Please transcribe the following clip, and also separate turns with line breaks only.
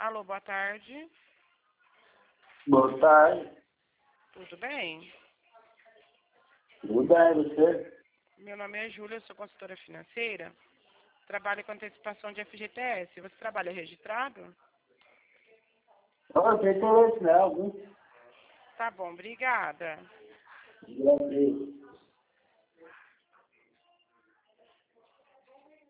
Alô, boa tarde.
Boa tarde.
Tudo bem?
Tudo bem, você?
Meu nome é Júlia, eu sou consultora financeira. Trabalho com antecipação de FGTS. Você trabalha registrado?
Não tem interesse não, viu?
Tá bom, obrigada.
Graças.